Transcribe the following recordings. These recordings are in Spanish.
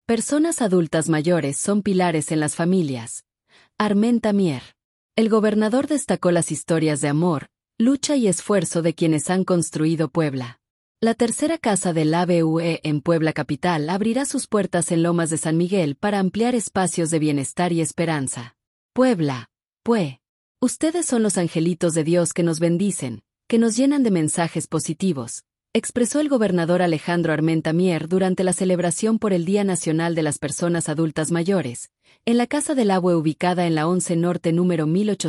Personas adultas mayores son pilares en las familias. Armenta Mier. El gobernador destacó las historias de amor, lucha y esfuerzo de quienes han construido Puebla. La tercera casa del ABUE en Puebla capital abrirá sus puertas en Lomas de San Miguel para ampliar espacios de bienestar y esperanza. Puebla, ustedes son los angelitos de Dios que nos bendicen, que nos llenan de mensajes positivos, expresó el gobernador Alejandro Armenta Mier durante la celebración por el Día Nacional de las Personas Adultas Mayores, en la Casa del Abue ubicada en la 11 Norte número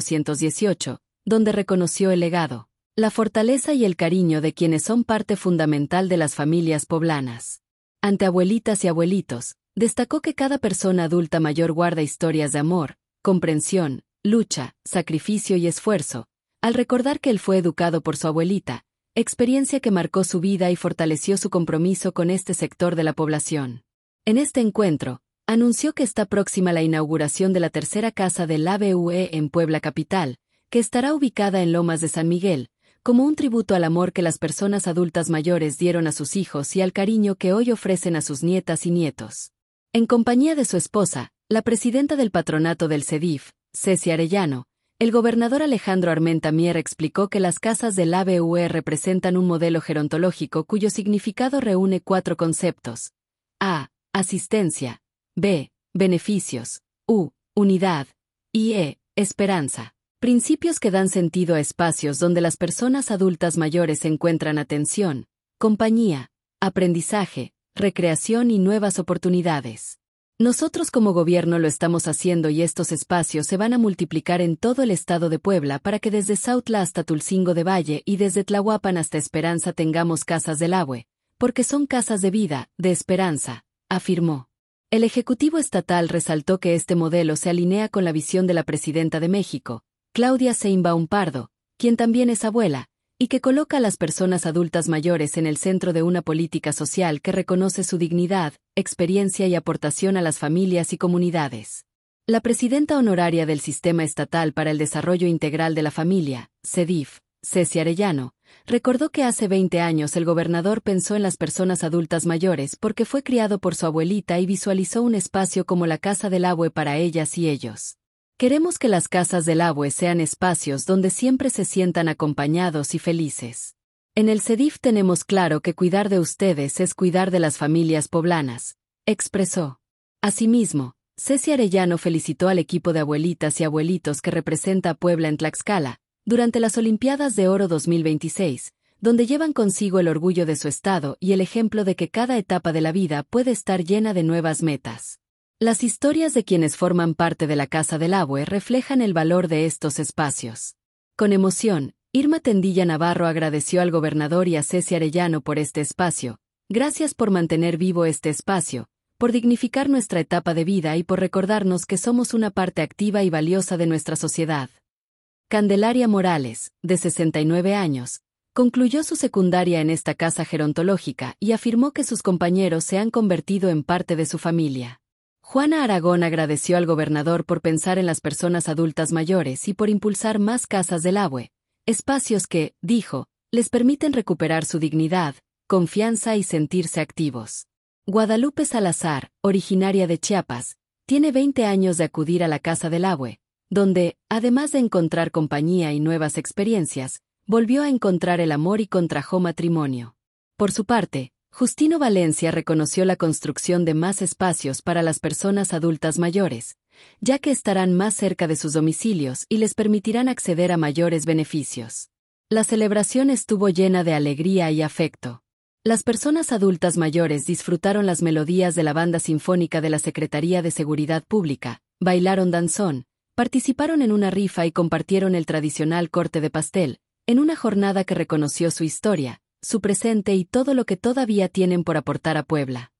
1818, donde reconoció el legado, la fortaleza y el cariño de quienes son parte fundamental de las familias poblanas. Ante abuelitas y abuelitos, destacó que cada persona adulta mayor guarda historias de amor, comprensión, lucha, sacrificio y esfuerzo, al recordar que él fue educado por su abuelita, experiencia que marcó su vida y fortaleció su compromiso con este sector de la población. En este encuentro, anunció que está próxima la inauguración de la tercera casa del ABUE en Puebla capital, que estará ubicada en Lomas de San Miguel, como un tributo al amor que las personas adultas mayores dieron a sus hijos y al cariño que hoy ofrecen a sus nietas y nietos. En compañía de su esposa, la presidenta del patronato del CEDIF, Ceci Arellano, el gobernador Alejandro Armenta Mier explicó que las casas del ABUE representan un modelo gerontológico cuyo significado reúne 4 conceptos. A. Asistencia. B. Beneficios. U. Unidad. Y E. Esperanza. Principios que dan sentido a espacios donde las personas adultas mayores encuentran atención, compañía, aprendizaje, recreación y nuevas oportunidades. Nosotros como gobierno lo estamos haciendo y estos espacios se van a multiplicar en todo el estado de Puebla para que desde Sautla hasta Tulcingo de Valle y desde Tlahuapan hasta Esperanza tengamos casas del ABUE, porque son casas de vida, de esperanza, afirmó. El Ejecutivo Estatal resaltó que este modelo se alinea con la visión de la Presidenta de México, Claudia Sheinbaum Pardo, quien también es abuela, y que coloca a las personas adultas mayores en el centro de una política social que reconoce su dignidad, experiencia y aportación a las familias y comunidades. La presidenta honoraria del Sistema Estatal para el Desarrollo Integral de la Familia, CEDIF, Ceci Arellano, recordó que hace 20 años el gobernador pensó en las personas adultas mayores porque fue criado por su abuelita y visualizó un espacio como la Casa del Abue para ellas y ellos. Queremos que las casas del ABUE sean espacios donde siempre se sientan acompañados y felices. En el CEDIF tenemos claro que cuidar de ustedes es cuidar de las familias poblanas, expresó. Asimismo, Ceci Arellano felicitó al equipo de abuelitas y abuelitos que representa a Puebla en Tlaxcala, durante las Olimpiadas de Oro 2026, donde llevan consigo el orgullo de su estado y el ejemplo de que cada etapa de la vida puede estar llena de nuevas metas. Las historias de quienes forman parte de la Casa del Abue reflejan el valor de estos espacios. Con emoción, Irma Tendilla Navarro agradeció al gobernador y a Ceci Arellano por este espacio. Gracias por mantener vivo este espacio, por dignificar nuestra etapa de vida y por recordarnos que somos una parte activa y valiosa de nuestra sociedad. Candelaria Morales, de 69 años, concluyó su secundaria en esta casa gerontológica y afirmó que sus compañeros se han convertido en parte de su familia. Juana Aragón agradeció al gobernador por pensar en las personas adultas mayores y por impulsar más casas del ABUE, espacios que, dijo, les permiten recuperar su dignidad, confianza y sentirse activos. Guadalupe Salazar, originaria de Chiapas, tiene 20 años de acudir a la Casa del Abue, donde, además de encontrar compañía y nuevas experiencias, volvió a encontrar el amor y contrajo matrimonio. Por su parte, Justino Valencia reconoció la construcción de más espacios para las personas adultas mayores, ya que estarán más cerca de sus domicilios y les permitirán acceder a mayores beneficios. La celebración estuvo llena de alegría y afecto. Las personas adultas mayores disfrutaron las melodías de la banda sinfónica de la Secretaría de Seguridad Pública, bailaron danzón, participaron en una rifa y compartieron el tradicional corte de pastel, en una jornada que reconoció su historia, su presente y todo lo que todavía tienen por aportar a Puebla.